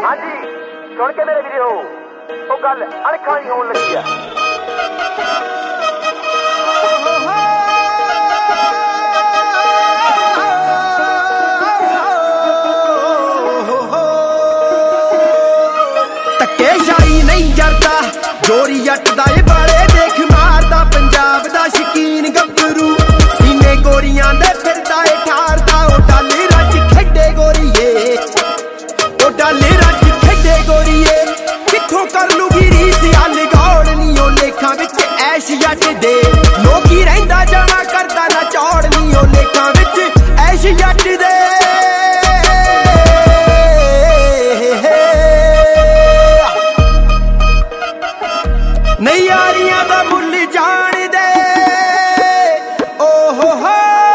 हाँ जी सुन के मेरे वीडियो वो गल अणखानी होने लगी है। धक्केशाही नहीं करता जोरी जट दा ए बाले देख मारदा पंजाब दा शकीन गब्बरू सीने गोरियां दे फिरदा ए ठारदा ओ डाले रज खेडे गोरीए ओ डाले रज खेडे गोरीए कित्थों कर लूगी रीस अल गौड़ नी ओ लेखां विच ऐश जट दे लोकी रहिंदा जाना करदा ना चौड़ नी ओ लेखां विच ऐश जट दे नहीं यारियां दा मुल जान दे ओ हो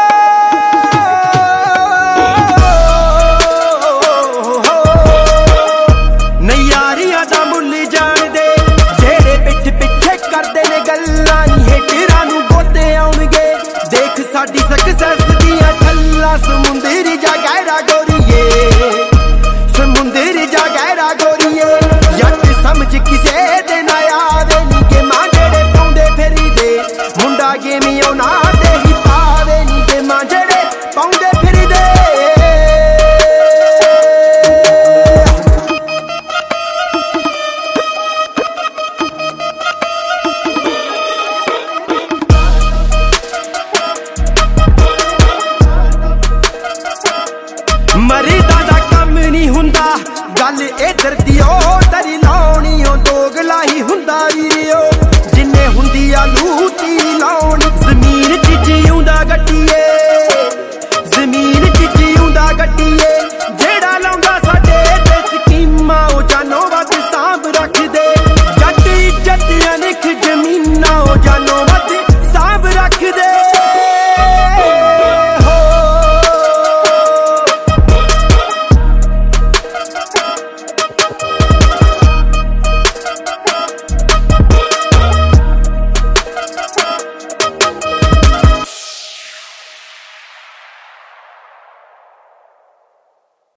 नहीं यारियां दा मुल जान दे जेड़े पिठ पिछे करदे ने गल्लां नी हेटरां नूं बोते आउणगे देख साडी सक्सेस दियां ठल्लां समुंदर जा गहरा गोरीए समुंदर जा गहरा गोरीए जट समझ किसे दे ना आवे नी के मां जेड़े पाउंदे फिरी दे मुंडा गेमी ओना ते ही पावे नी के मां जेड़े पाउंदे फिरी दे मरीदा दा कम नहीं हुंदा गल इधर दी ओ तरी लाउणी ओ दोगला ही हुंदा वीरियो जिन्ने हुंदी आ लूटी लाउणी जमीन च जिउंदा गड्डीए